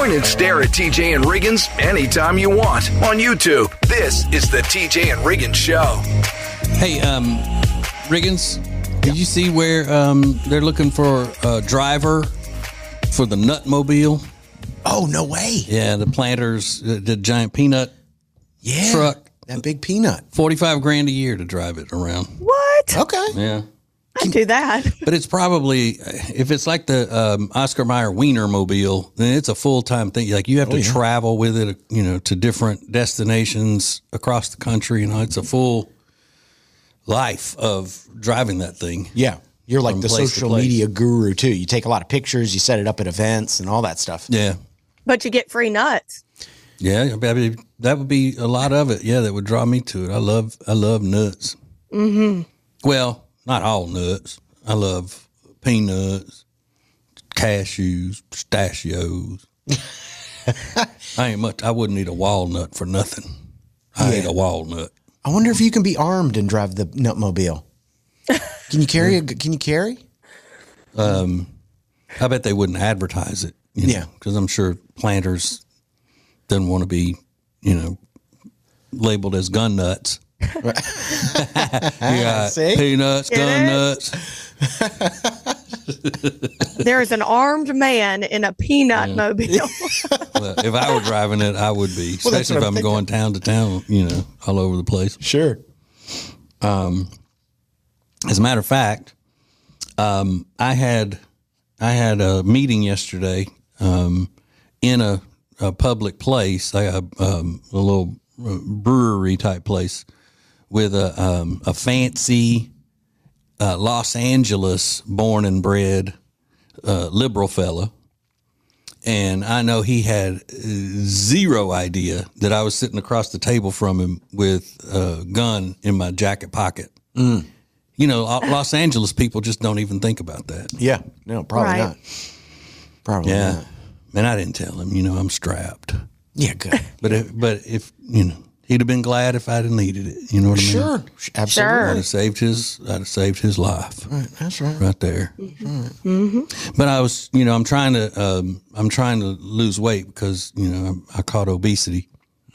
Join and stare at TJ and Riggins anytime you want on YouTube. This is the TJ and Riggins Show. Hey, Riggins, did you see where they're looking for a driver for the Nutmobile? Oh, no way. Yeah, the Planters, the giant peanut truck. That big peanut. $45,000 a year to drive it around. What? Okay. Yeah. I'd do that. But it's probably, if it's like the Oscar Mayer Wienermobile, then it's a full-time thing. Like you have to travel with it, to different destinations across the country. It's a full life of driving that thing. Yeah. You're like the place to social place. media guru, too. You take a lot of pictures, you set it up at events and all that stuff. Yeah. But you get free nuts. Yeah, I mean, that would be a lot of it. Yeah, that would draw me to it. I love nuts. Mm-hmm. Well, not all nuts. I love peanuts, cashews, pistachios. I wouldn't eat a walnut for nothing. I ate a walnut. I wonder if you can be armed and drive the Nutmobile. Can you carry? I bet they wouldn't advertise it. Because I'm sure Planters doesn't want to be, labeled as gun nuts. Peanuts, gun nuts. There's an armed man in a peanut mobile. Well, if I were driving it, I would be, especially if I'm going town to town, all over the place. Sure. As a matter of fact, I had a meeting yesterday in a public place, like a little brewery type place, with a fancy Los Angeles born and bred liberal fella. And I know he had zero idea that I was sitting across the table from him with a gun in my jacket pocket. Mm. Los Angeles people just don't even think about that. Yeah. No, probably not. Probably not. And I didn't tell him, I'm strapped. Yeah, good. But if he'd have been glad if I'd have needed it. You know what I mean? Sure. Absolutely. I'd have saved his life. Right. That's right. Right there. That's right. Mm-hmm. But I was, I'm trying to lose weight because, I caught obesity.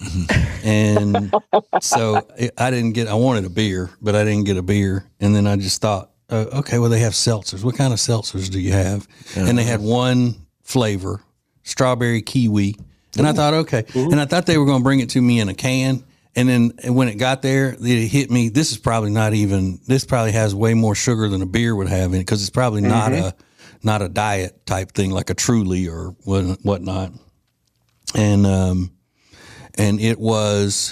And so I wanted a beer, but I didn't get a beer. And then I just thought, okay, well, they have seltzers. What kind of seltzers do you have? And they had one flavor, strawberry kiwi. And I thought, okay. Ooh. And I thought they were going to bring it to me in a can. And then when it got there, it hit me. This probably has way more sugar than a beer would have in it, because it's probably not a diet type thing like a Truly or whatnot. And it was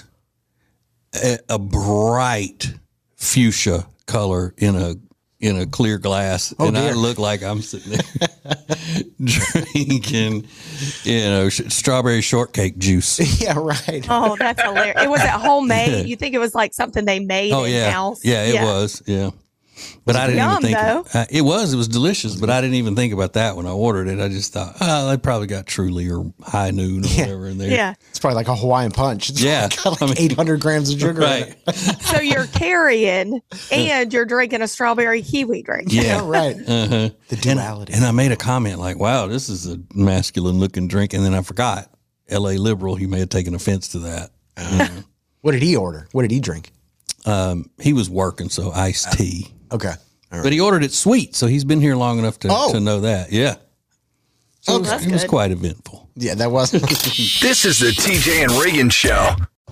a bright fuchsia color in a clear glass. I look like I'm sitting there drinking, strawberry shortcake juice. Yeah, right. Oh, that's hilarious. It was at homemade. You think it was like something they made in-house? Yeah, it was. Yeah. But I didn't even think it was delicious, but I didn't even think about that when I ordered it. I just thought, they probably got Truly or High Noon or whatever in there. Yeah. It's probably like a Hawaiian Punch. It's got like 800 grams of sugar. Right. So you're carrying and you're drinking a strawberry kiwi drink. Yeah, right. Uh-huh. The duality. And I made a comment like, wow, this is a masculine looking drink. And then I forgot, LA liberal, he may have taken offense to that. What did he order? What did he drink? He was working, so iced tea. Okay. Right. But he ordered it sweet, so he's been here long enough to know that. Yeah. So it was quite eventful. Yeah, that was. This is the TJ and Riggins Show.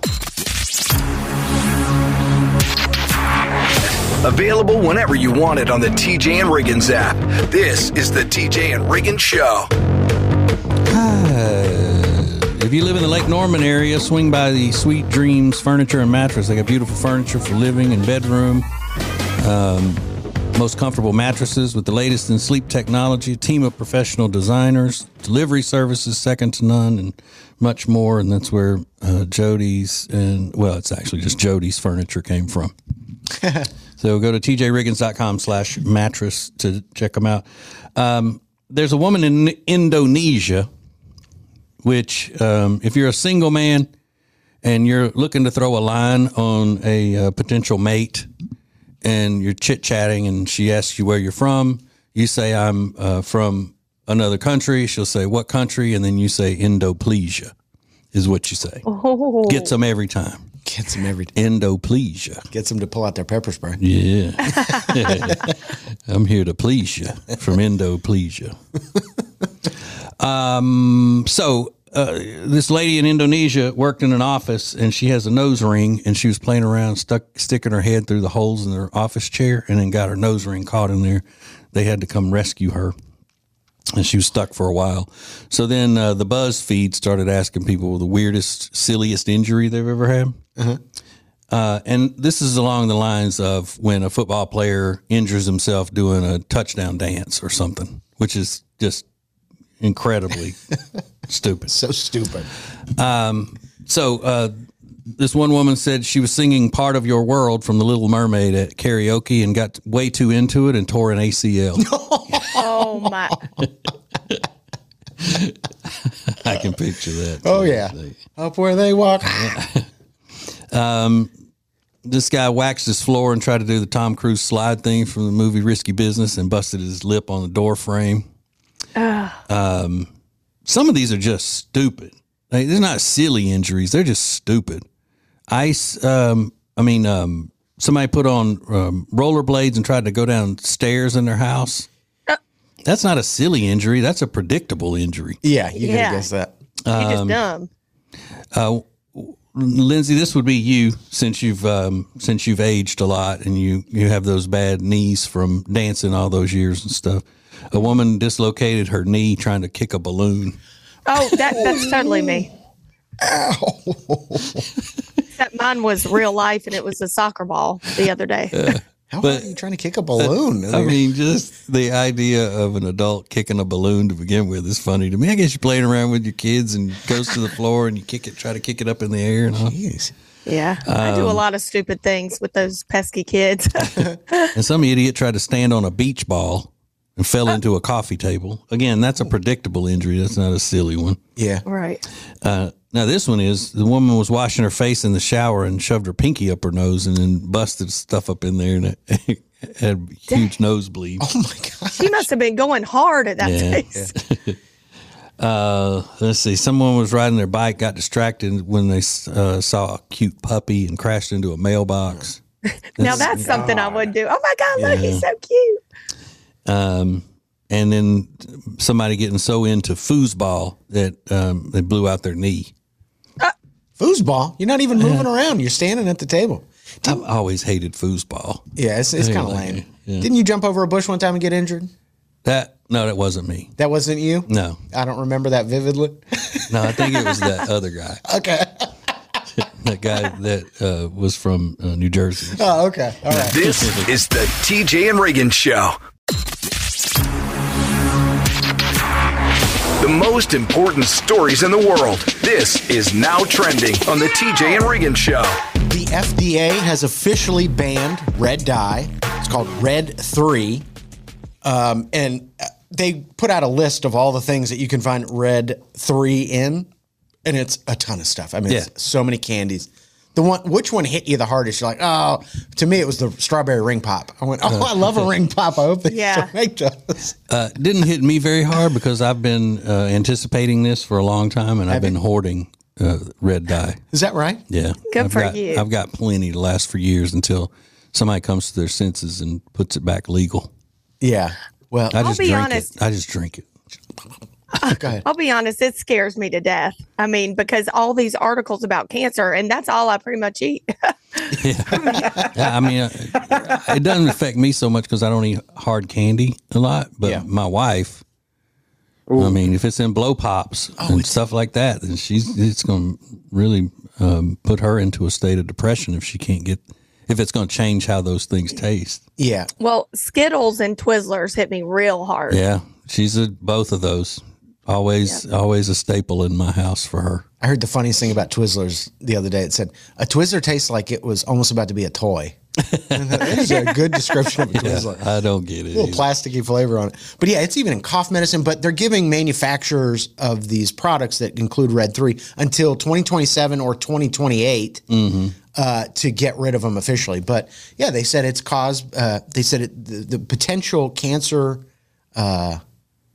Available whenever you want it on the TJ and Riggins app. This is the TJ and Riggins Show. If you live in the Lake Norman area, swing by the Sweet Dreams Furniture and Mattress. They got beautiful furniture for living and bedroom. Most comfortable mattresses with the latest in sleep technology, a team of professional designers, delivery services second to none, and much more. And that's where Jody's it's actually just Jody's Furniture came from. So go to tjriggins.com/mattress to check them out. There's a woman in Indonesia, which if you're a single man and you're looking to throw a line on a potential mate, and you're chit-chatting and she asks you where you're from, you say, I'm from another country, she'll say, what country? And then you say endoplegia is what you say. Oh. Gets them every time. Gets them every Endoplegia. Gets them to pull out their pepper spray. Yeah. I'm here to please you from endoplegia. This lady in Indonesia worked in an office, and she has a nose ring, and she was playing around, sticking her head through the holes in her office chair, and then got her nose ring caught in there. They had to come rescue her, and she was stuck for a while. So then the BuzzFeed started asking people the weirdest, silliest injury they've ever had. And this is along the lines of when a football player injures himself doing a touchdown dance or something, which is just incredibly stupid. So stupid. This one woman said she was singing Part of Your World from The Little Mermaid at karaoke and got way too into it and tore an ACL. Oh, my. I can picture that. Oh, yeah. Up where they walk. This guy waxed his floor and tried to do the Tom Cruise slide thing from the movie Risky Business and busted his lip on the door frame. Some of these are just stupid. Like, they're not silly injuries. They're just stupid. Somebody put on rollerblades and tried to go down stairs in their house. That's not a silly injury. That's a predictable injury. Yeah, you Yeah. gotta guess that. You're just dumb. Lindsay, this would be you since you've aged a lot and you have those bad knees from dancing all those years and stuff. A woman dislocated her knee trying to kick a balloon. Oh, that's totally me. Ow. Except mine was real life, and it was a soccer ball the other day. How are you trying to kick a balloon? I mean, just the idea of an adult kicking a balloon to begin with is funny to me. I guess you're playing around with your kids and it goes to the floor and you try to kick it up in the air. And all. Jeez. Yeah, I do a lot of stupid things with those pesky kids. And some idiot tried to stand on a beach ball and fell into a coffee table. Again, that's a predictable injury. That's not a silly one. Yeah. Right. Now, this one is the woman was washing her face in the shower and shoved her pinky up her nose and then busted stuff up in there and it had huge nosebleeds. Oh my God. She must have been going hard at that face. Let's see. Someone was riding their bike, got distracted when they saw a cute puppy and crashed into a mailbox. Now that's something I would do. Oh my God, look, he's so cute. And then somebody getting so into foosball that they blew out their knee. Foosball? You're not even moving around. You're standing at the table. I've always hated foosball. Yeah, it's kind of Anyway, lame. yeah. Didn't you jump over a bush one time and get injured? No, that wasn't me. That wasn't you? No, I don't remember that vividly. no, I think it was that other guy. Okay. That guy that was from New Jersey. Oh, okay. All right. This is the TJ and Reagan Show. The most important stories in the world. This is Now Trending on the TJ and Reagan Show. The FDA has officially banned red dye. It's called Red 3. And they put out a list of all the things that you can find Red 3 in. And it's a ton of stuff. I mean, it's so many candies. Which one hit you the hardest? You're like, oh, to me, it was the strawberry ring pop. I went, I love a ring pop. I hope they still make those. Didn't hit me very hard because I've been anticipating this for a long time and I've been hoarding red dye. Is that right? Yeah. Good for you. I've got plenty to last for years until somebody comes to their senses and puts it back legal. Yeah. Well, I just be drink honest. it. I just drink it. go ahead. I'll be honest, it scares me to death. I mean, because all these articles about cancer, and that's all I pretty much eat. Yeah, I mean, it doesn't affect me so much because I don't eat hard candy a lot. But my wife, I mean, if it's in blow pops and stuff like that, then it's going to really put her into a state of depression if it's going to change how those things taste. Yeah. Well, Skittles and Twizzlers hit me real hard. Yeah, she's both of those. Always a staple in my house for her. I heard the funniest thing about Twizzlers the other day. It said, a Twizzler tastes like it was almost about to be a toy. That is a good description of a Twizzler. I don't get it. A little plasticky flavor on it. But yeah, it's even in cough medicine, but they're giving manufacturers of these products that include Red 3 until 2027 or 2028 to get rid of them officially. But yeah, they said it's caused, the potential cancer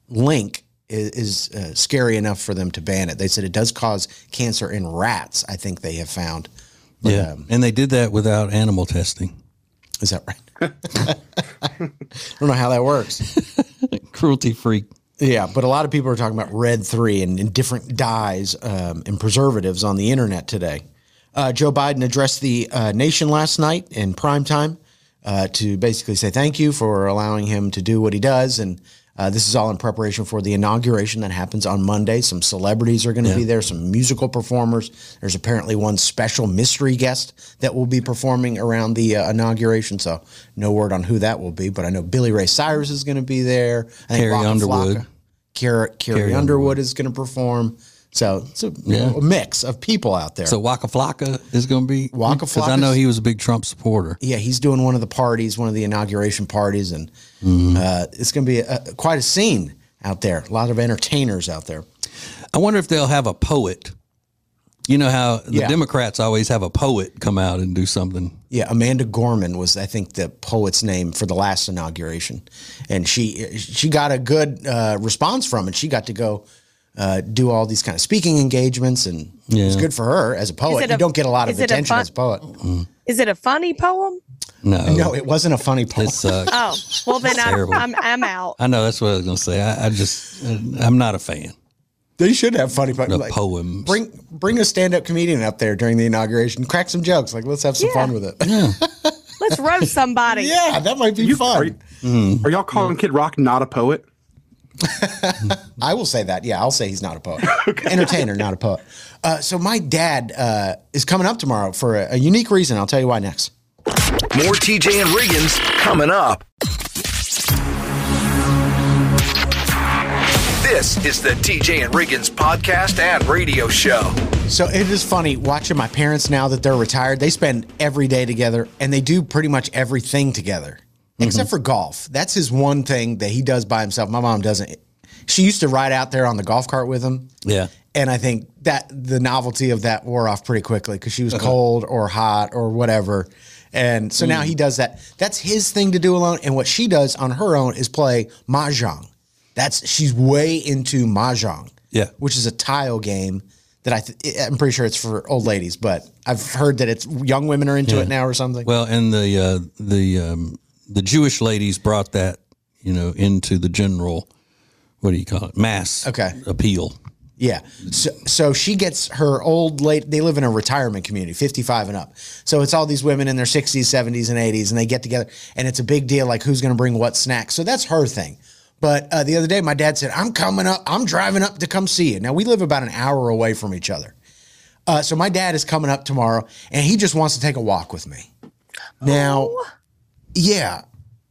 link is scary enough for them to ban it. They said it does cause cancer in rats, I think they have found. But, Yeah. And they did that without animal testing. Is that right? I don't know how that works. Cruelty free. Yeah, but a lot of people are talking about Red 3 and different dyes and preservatives on the internet today. Joe Biden addressed the nation last night in prime time to basically say thank you for allowing him to do what he does. And this is all in preparation for the inauguration that happens on Monday. Some celebrities are going to be there, some musical performers. There's apparently one special mystery guest that will be performing around the inauguration. So no word on who that will be, but I know Billy Ray Cyrus is going to be there. I think Carrie Waka Underwood. Flocka. Carrie Underwood is going to perform. So it's a mix of people out there. So Waka Flocka is going to be? Waka Because I know Flocka's- he was a big Trump supporter. Yeah, he's doing one of the parties, one of the inauguration parties, and it's going to be quite a scene out there. A lot of entertainers out there. I wonder if they'll have a poet. You know how the Yeah. Democrats always have a poet come out and do something. Yeah, Amanda Gorman was, I think, the poet's name for the last inauguration, and she got a good response from it. She got to go do all these kind of speaking engagements, and it was good for her as a poet. You don't get a lot of attention as a poet. Is it a funny poem? No, it wasn't a funny poem. It sucks. Oh, well then Terrible. I'm out. I know, that's what I was going to say. I'm not a fan They should have funny poems. of poems. Bring a stand-up comedian up there during the inauguration, crack some jokes. Like, let's have some fun with it. Let's roast somebody. Yeah, that might be fun. Are y'all calling Kid Rock not a poet? I will say that. Yeah, I'll say he's not a poet. Entertainer, not a poet. So my dad is coming up tomorrow for a unique reason. I'll tell you why next. More TJ and Riggins coming up. This is the TJ and Riggins podcast and radio show. So it is funny watching my parents now that they're retired. They spend every day together, and they do pretty much everything together, except for golf. That's his one thing that he does by himself. My mom doesn't. She used to ride out there on the golf cart with him. Yeah. And I think that the novelty of that wore off pretty quickly because she was cold or hot or whatever. And so now he does that. That's his thing to do alone. And what she does on her own is play Mahjong. She's way into Mahjong. Yeah. Which is a tile game that I'm pretty sure it's for old ladies, but I've heard that it's young women are into it now or something. Well, and the Jewish ladies brought that, into the general, what do you call it, mass appeal. Yeah. So she gets her old lady. They live in a retirement community, 55 and up. So it's all these women in their 60s, 70s, and 80s, and they get together, and it's a big deal, like who's going to bring what snacks. So that's her thing. But the other day, my dad said, I'm coming up. I'm driving up to come see you. Now, we live about an hour away from each other. So my dad is coming up tomorrow, and he just wants to take a walk with me. Now, yeah.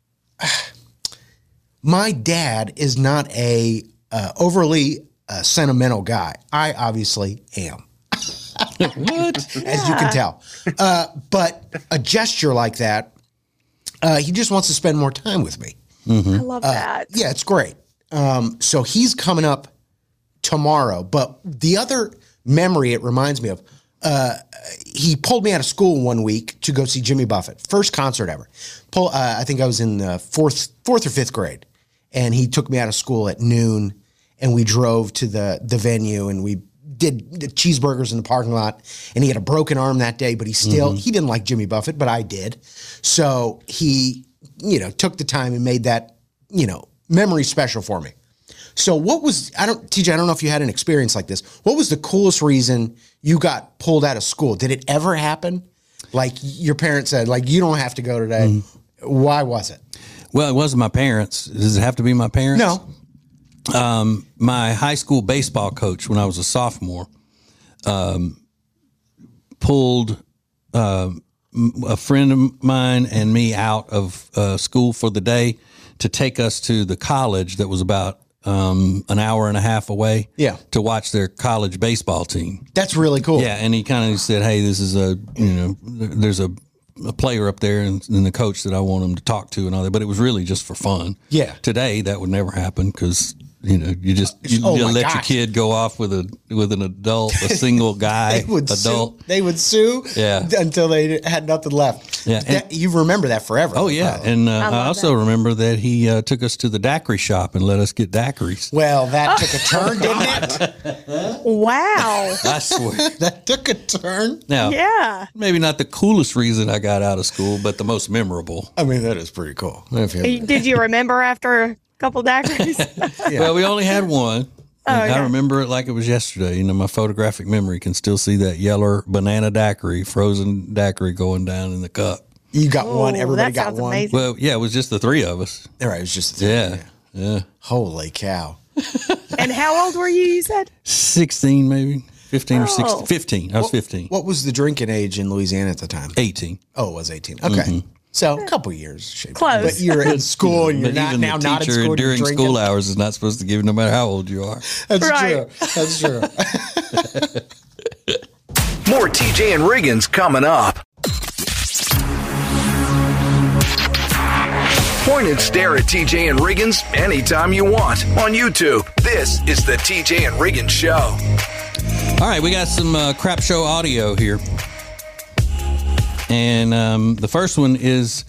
My dad is not a overly sentimental guy. I obviously am. What? As you can tell. But a gesture like that, he just wants to spend more time with me. I love that. Yeah, it's great. So he's coming up tomorrow. But the other memory it reminds me of, he pulled me out of school one week to go see Jimmy Buffett. First concert ever. I think I was in the fourth or fifth grade. And he took me out of school at noon, and we drove to the venue, and we did the cheeseburgers in the parking lot. And he had a broken arm that day, but he didn't like Jimmy Buffett, but I did. So he, took the time and made that, memory special for me. So TJ, I don't know if you had an experience like this. What was the coolest reason you got pulled out of school? Did it ever happen? Like your parents said, like, you don't have to go today. Why was it? Well, it wasn't my parents. Does it have to be my parents? No. My high school baseball coach, when I was a sophomore, pulled a friend of mine and me out of school for the day to take us to the college that was about an hour and a half away. Yeah. To watch their college baseball team. That's really cool. Yeah, and he kind of said, "Hey, this is there's a player up there and the coach that I want him to talk to and all that." But it was really just for fun. Yeah. Today that would never happen because you let your kid go off with an adult, a single guy, adult. They would sue until they had nothing left. Yeah. You remember that forever. Oh, yeah. And I also remember that he took us to the daiquiri shop and let us get daiquiris. Well, that took a turn, didn't it? Wow. I swear. That took a turn. Now, Yeah. maybe not the coolest reason I got out of school, but the most memorable. I mean, that is pretty cool. Did you remember after a couple daiquiris? Well, we only had one. Okay. I remember it like it was yesterday. My photographic memory can still see that yellow banana daiquiri, frozen daiquiri going down in the cup. You got one. Everybody that got sounds one. amazing. Well, yeah, it was just the three of us. All right, it was just the three. Yeah. Holy cow. And how old were you said? 16 maybe. 15 or 16. 15. I was 15. What was the drinking age in Louisiana at the time? 18. Oh, it was 18. Okay. So a couple years. Close. But you're in school and you're not even now the not in teacher school. during you're drinking. school hours is not supposed to give no matter how old you are. That's Right. true. That's true. More TJ and Riggins coming up. Point and stare at TJ and Riggins anytime you want on YouTube. This is the TJ and Riggins Show. All right, we got some crap show audio here. And the first one is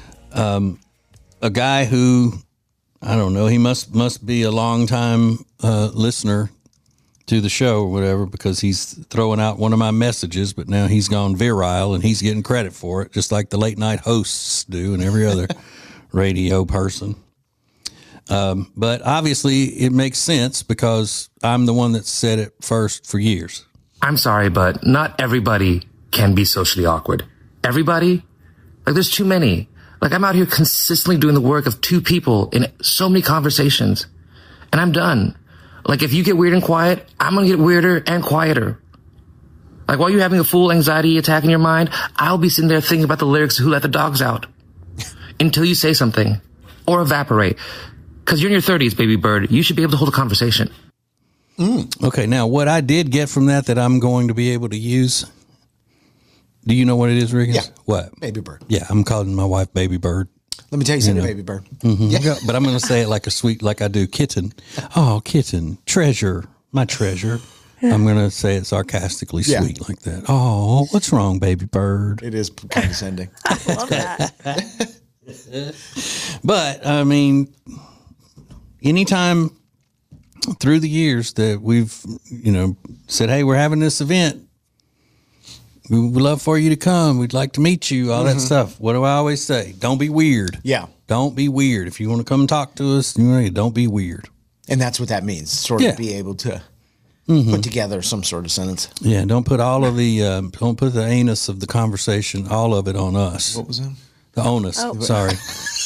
a guy who, I don't know, he must be a long-time listener to the show or whatever, because he's throwing out one of my messages, but now he's gone viral and he's getting credit for it, just like the late night hosts do and every other radio person. But obviously it makes sense because I'm the one that said it first for years. I'm sorry, but not everybody can be socially awkward. Everybody? Like, there's too many. Like, I'm out here consistently doing the work of two people in so many conversations, and I'm done. Like, if you get weird and quiet, I'm gonna get weirder and quieter. Like, while you're having a full anxiety attack in your mind, I'll be sitting there thinking about the lyrics to Who Let the Dogs Out until you say something or evaporate. Because you're in your 30s, baby bird. You should be able to hold a conversation. Okay, now what I did get from that I'm going to be able to use. Do you know what it is, Riggins? Yeah. What? Baby bird. Yeah, I'm calling my wife Baby Bird. Let me tell you something, baby bird. Yeah. But I'm going to say it like a sweet, like I do kitten. Oh, kitten, treasure, my treasure. I'm going to say it sarcastically sweet like that. Oh, what's wrong, Baby Bird? It is condescending. I love that. But, I mean, anytime through the years that we've, said, hey, we're having this event, we would love for you to come. We'd like to meet you, all that stuff. What do I always say? Don't be weird. Yeah. Don't be weird. If you want to come talk to us, don't be weird. And that's what that means. Sort of be able to put together some sort of sentence. Yeah, don't put all of the, don't put the anus of the conversation, all of it on us. What was that? The onus. Oh. Sorry.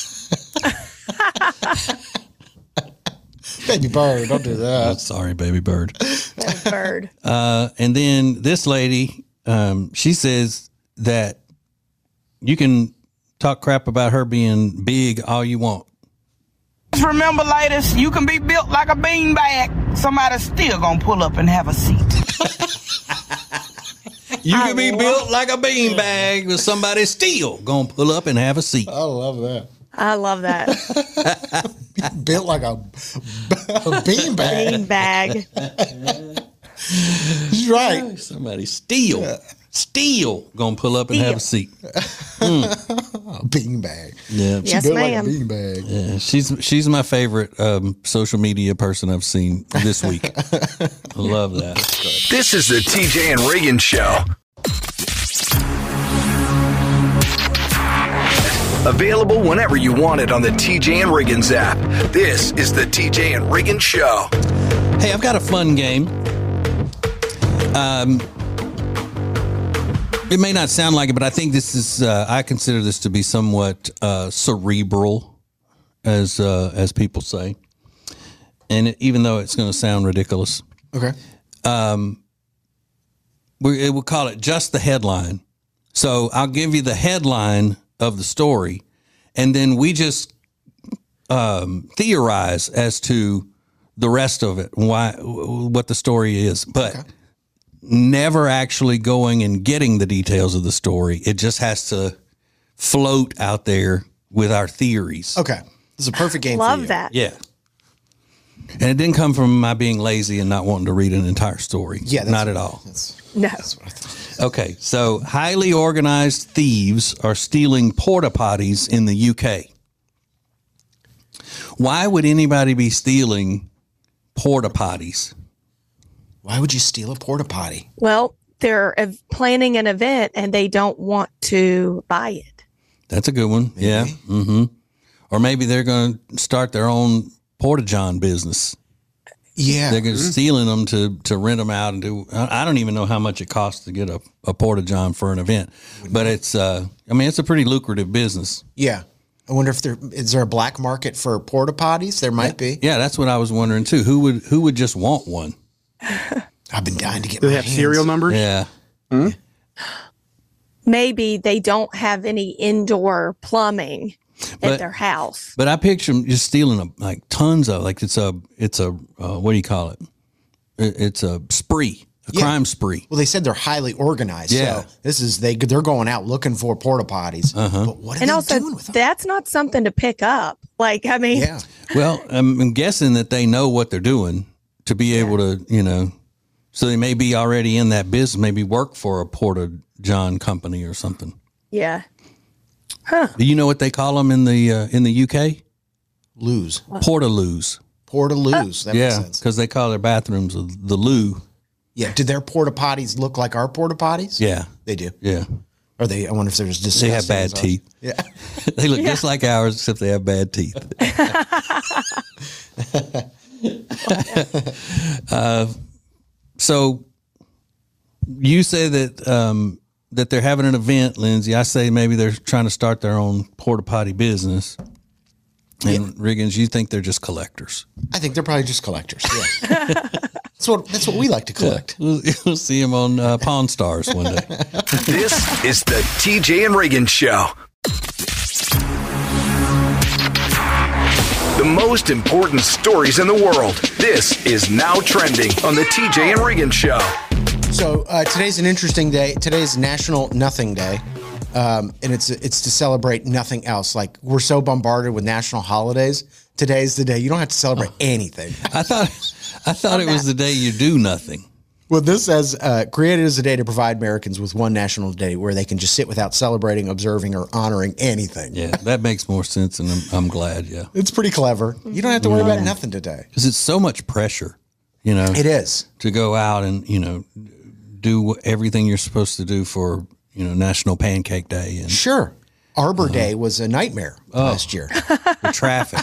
Baby bird, don't do that. Sorry, Baby Bird. Bird. And then this lady, she says that you can talk crap about her being big all you want. Just remember, ladies, you can be built like a beanbag. Somebody's still gonna pull up and have a seat. You can be built like a beanbag, but somebody's still gonna pull up and have a seat. I love that. I love that. Built like a beanbag. Beanbag. He's right. Somebody still gonna pull up and have a seat. A beanbag. Yeah, Yes, Built ma'am. like a beanbag. yeah. She's my favorite social media person I've seen this week. I love that. This is the TJ and Riggins Show. Available whenever you want it on the TJ and Riggins app. This is the TJ and Riggins Show. Hey, I've got a fun game. It may not sound like it, but I think this is, I consider this to be somewhat cerebral, as people say. And even though it's going to sound ridiculous, Okay. we'll call it just the headline. So I'll give you the headline of the story, and then we just theorize as to the rest of it, what the story is. But never actually going and getting the details of the story. It just has to float out there with our theories. Okay. This is a perfect game for you. Love that. Yeah. And it didn't come from my being lazy and not wanting to read an entire story. Yeah, not at all. No. That's what I thought. Okay, so highly organized thieves are stealing porta potties in the UK. Why would anybody be stealing porta potties? Why would you steal a porta potty? Well, they're planning an event and they don't want to buy it. That's a good one. Yeah. Mm-hmm. Or maybe they're going to start their own porta john business. Yeah. They're stealing them to rent them out and do. I don't even know how much it costs to get a porta john for an event, but it's it's a pretty lucrative business. Yeah. I wonder if is there a black market for porta potties? There might be. Yeah, that's what I was wondering too. Who would just want one? I've been dying to get. Do they have serial numbers? Yeah. Maybe they don't have any indoor plumbing at their house. But I picture them just stealing tons of it's a what do you call it? It's a spree, crime spree. Well, they said they're highly organized. Yeah. So this is they're going out looking for porta potties. But what are they doing with them? That's not something to pick up. Yeah. Well, I'm guessing that they know what they're doing to be able to, so they may be already in that business, maybe work for a porta john company or something. Yeah. Do you know what they call them in the UK? Lose. Portaloos. Portaloos. That makes sense. Because they call their bathrooms the loo. Yeah. Do their porta potties look like our porta potties? Yeah. They do. Yeah. Or I wonder if they're just disgusting. They have bad teeth. Yeah. They look just like ours, except they have bad teeth. So you say that that they're having an event, Lindsay. I say maybe they're trying to start their own porta potty business. And Riggins, you think they're just collectors? I think they're probably just collectors. Yeah. That's what we like to collect. We'll see them on Pawn Stars one day. This is the TJ and Riggins Show. The most important stories in the world. This is Now Trending on the TJ and Riggins Show. So today's an interesting day. Today's National Nothing Day. And it's to celebrate nothing else. Like, we're so bombarded with national holidays. Today's the day you don't have to celebrate anything. I thought it was the day you do nothing. Well, this says created as a day to provide Americans with one national day where they can just sit without celebrating, observing, or honoring anything. Yeah, that makes more sense, and I'm glad. Yeah, it's pretty clever. You don't have to worry about nothing today because it's so much pressure. It is to go out and do everything you're supposed to do for National Pancake Day. And sure, Arbor Day was a nightmare last year. The traffic,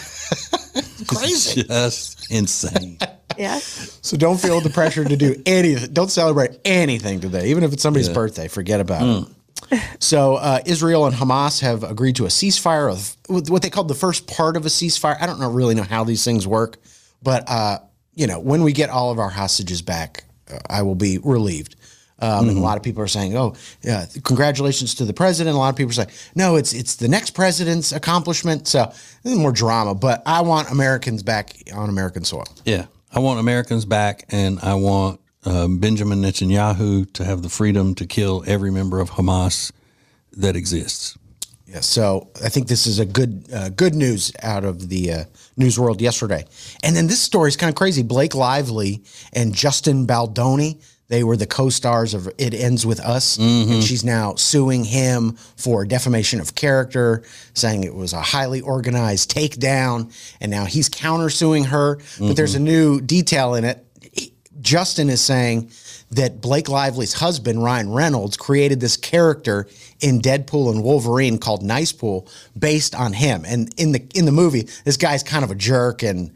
crazy, just insane. Yeah. So don't feel the pressure to do anything. Don't celebrate anything today, even if it's somebody's birthday. Forget about it. So Israel and Hamas have agreed to a ceasefire of what they called the first part of a ceasefire. I don't really know how these things work, but when we get all of our hostages back, I will be relieved. And a lot of people are saying, "Oh, yeah, congratulations to the president." A lot of people are saying, "No, it's the next president's accomplishment." So more drama, but I want Americans back on American soil. Yeah, I want Americans back, and I want Benjamin Netanyahu to have the freedom to kill every member of Hamas that exists. Yeah, so I think this is a good news out of the news world yesterday. And then this story is kind of crazy. Blake Lively and Justin Baldoni, they were the co-stars of It Ends With Us, and she's now suing him for defamation of character, saying it was a highly organized takedown, and now he's countersuing her. But there's a new detail in it. Justin is saying that Blake Lively's husband, Ryan Reynolds, created this character in Deadpool and Wolverine called Nicepool based on him. And in the movie, this guy's kind of a jerk, and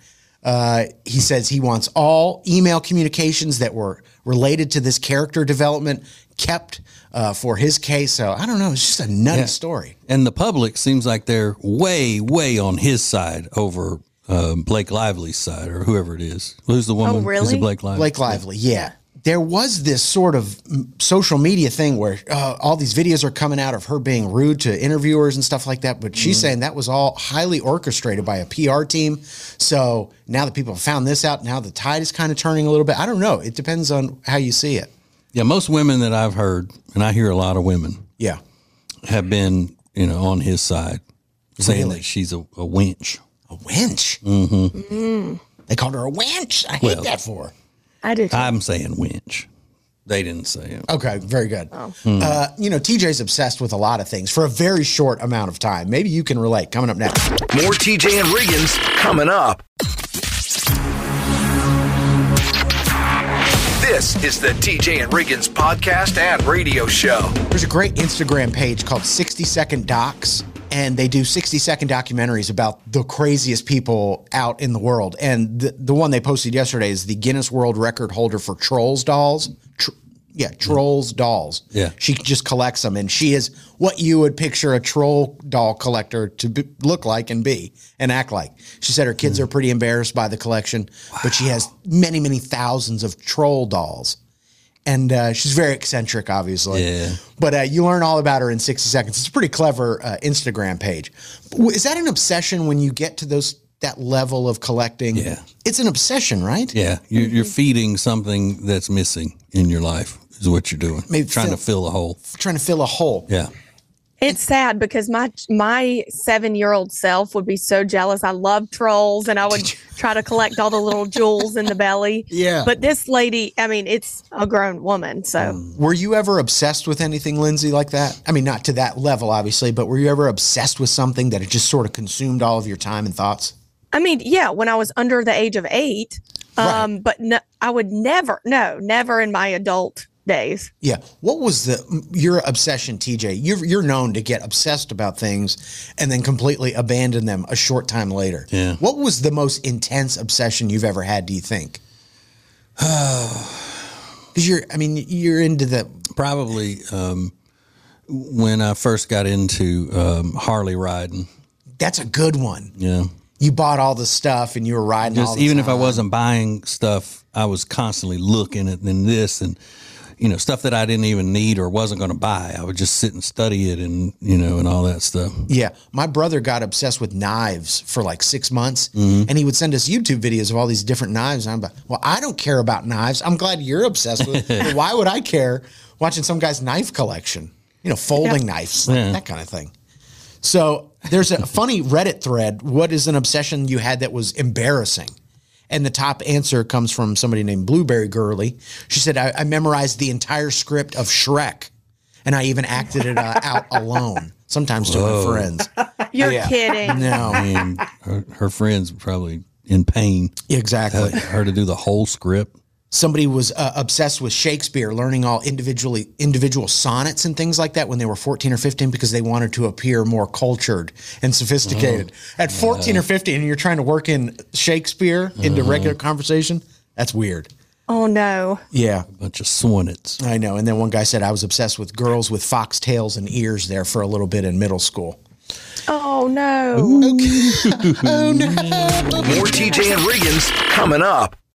he says he wants all email communications that were related to this character development kept for his case. So I don't know. It's just a nutty story. And the public seems like they're way, way on his side over Blake Lively's side, or whoever it is. Who's the woman? Oh, really? Is it Blake Lively? Blake Lively, yeah. There was this sort of social media thing where all these videos are coming out of her being rude to interviewers and stuff like that. But she's saying that was all highly orchestrated by a PR team. So now that people have found this out, now the tide is kind of turning a little bit. I don't know. It depends on how you see it. Yeah, most women that I've heard, and I hear a lot of women, have been on his side, saying that she's a wench. A wench? Mm-hmm. They called her a wench. I hate that for her. I do too. I'm saying winch. They didn't say it. Okay, very good. TJ's obsessed with a lot of things for a very short amount of time. Maybe you can relate. Coming up next. More TJ and Riggins coming up. This is the TJ and Riggins podcast and radio show. There's a great Instagram page called 60 Second Docs, and they do 60-second documentaries about the craziest people out in the world. And the one they posted yesterday is the Guinness World Record holder for Trolls dolls. Trolls dolls. Yeah. She just collects them, and she is what you would picture a troll doll collector to look like and be and act like. She said her kids are pretty embarrassed by the collection, but she has many, many thousands of troll dolls. And she's very eccentric, obviously. Yeah. But you learn all about her in 60 seconds. It's a pretty clever Instagram page. Is that an obsession when you get to that level of collecting? Yeah. It's an obsession, right? Yeah, you're feeding something that's missing in your life is what you're doing. Maybe trying to fill a hole. Trying to fill a hole. Yeah. It's sad because my 7-year-old self would be so jealous. I love trolls, and I would try to collect all the little jewels in the belly. Yeah. But this lady, I mean, it's a grown woman. So Were you ever obsessed with anything, Lindsay, like that? I mean, not to that level, obviously, but were you ever obsessed with something that it just sort of consumed all of your time and thoughts? I mean, yeah, when I was under the age of 8, Right. but no, I would never in my adult days. Yeah. What was your obsession, TJ? You're known to get obsessed about things and then completely abandon them a short time later. Yeah. What was the most intense obsession you've ever had, do you think? Because you're into the... Probably when I first got into Harley riding. That's a good one. Yeah. You bought all the stuff and you were riding all Just the even time. if I wasn't buying stuff, I was constantly looking at this and stuff that I didn't even need or wasn't going to buy. I would just sit and study it and and all that stuff. Yeah. My brother got obsessed with knives for like 6 months, and he would send us YouTube videos of all these different knives. And I'm like, well, I don't care about knives. I'm glad you're obsessed with it. But why would I care watching some guy's knife collection? Folding knives, that kind of thing. So there's a funny Reddit thread. What is an obsession you had that was embarrassing? And the top answer comes from somebody named Blueberry Girly. She said, I memorized the entire script of Shrek, and I even acted it out alone, sometimes to my friends. You're kidding. No. I mean, her friends were probably in pain. Exactly. Her to do the whole script. Somebody was obsessed with Shakespeare, learning all individual sonnets and things like that when they were 14 or 15 because they wanted to appear more cultured and sophisticated. At 14 or 15, and you're trying to work in Shakespeare into regular conversation, that's weird. Oh, no. Yeah. A bunch of sonnets. I know. And then one guy said, I was obsessed with girls with foxtails and ears there for a little bit in middle school. Oh, no. Oh, no. More TJ and Riggins coming up.